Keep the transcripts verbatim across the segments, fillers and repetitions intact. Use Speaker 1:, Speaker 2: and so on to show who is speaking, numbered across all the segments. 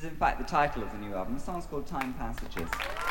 Speaker 1: is in fact the title of the new album. The song's called Time Passages.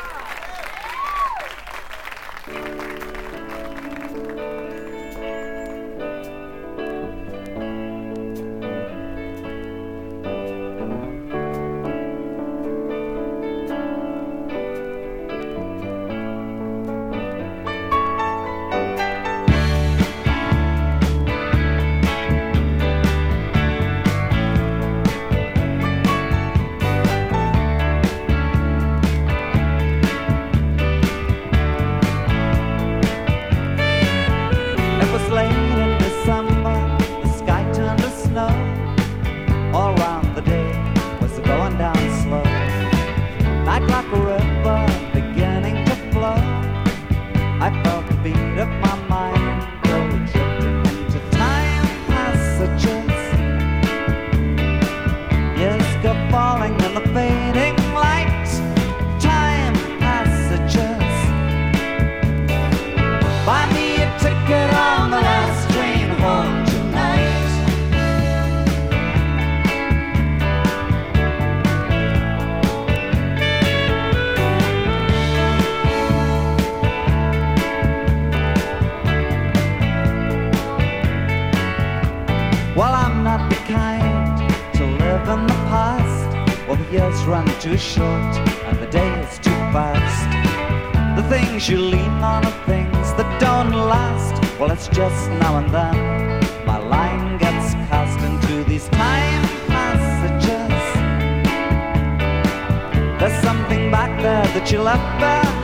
Speaker 1: Too short and the day is too fast. The things you lean on are things that don't last. Well, it's just now and then my line gets cast into these time passages. There's something back there that you left behind.